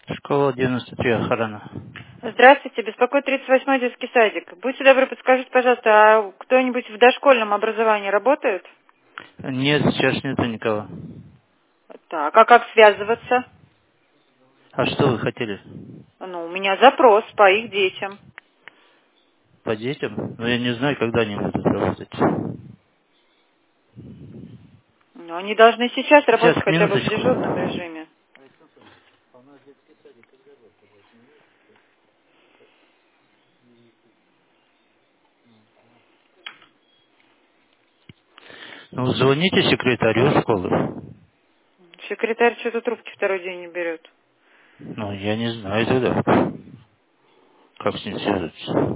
Школа 93 охрана. Здравствуйте, беспокоит 38-й детский садик. Будьте добры, подскажите, пожалуйста, а кто-нибудь в дошкольном образовании работает? Нет, сейчас нету никого. Так, а как связываться? А что вы хотели? Ну, у меня запрос по их детям. По детям? Ну, я не знаю, когда они будут работать. Ну, они должны сейчас работать Сейчас, хотя бы в дежурном минуточку. режиме. Ну, звоните секретарю школы. Секретарь что-то трубки второй день не берет. Ну, я не знаю тогда, как с ним связаться.